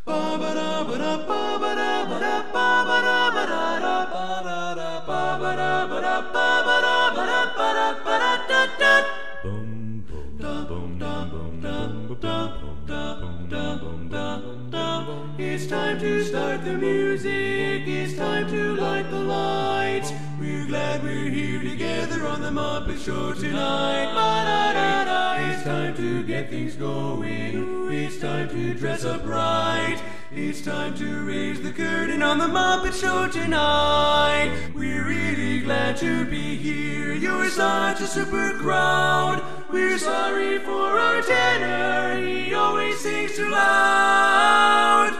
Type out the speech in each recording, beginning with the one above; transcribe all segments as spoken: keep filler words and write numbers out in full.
It's time to start the music, it's time to light the lights. We're glad we're here together on the Muppet Show tonight. Ba-da-da-da. It's time to get things going, it's time to dress up right. It's time to raise the curtain on the Muppet Show tonight. We're really glad to be here, you're such a super crowd. We're sorry for our tenor, he always sings too loud.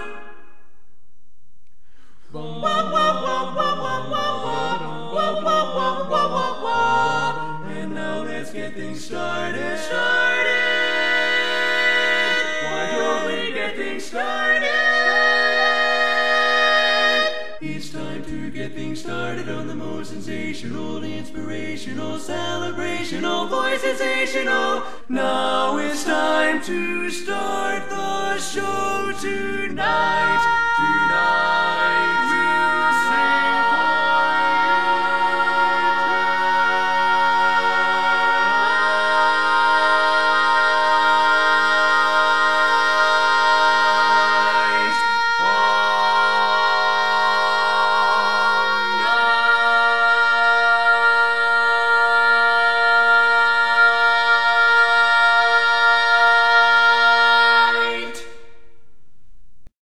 And now let's get things started. Started. Why don't we get things started? It's time to get things started on the most sensational, inspirational, celebrational, voice sensational. Now it's time to start the show tonight. Tonight we'll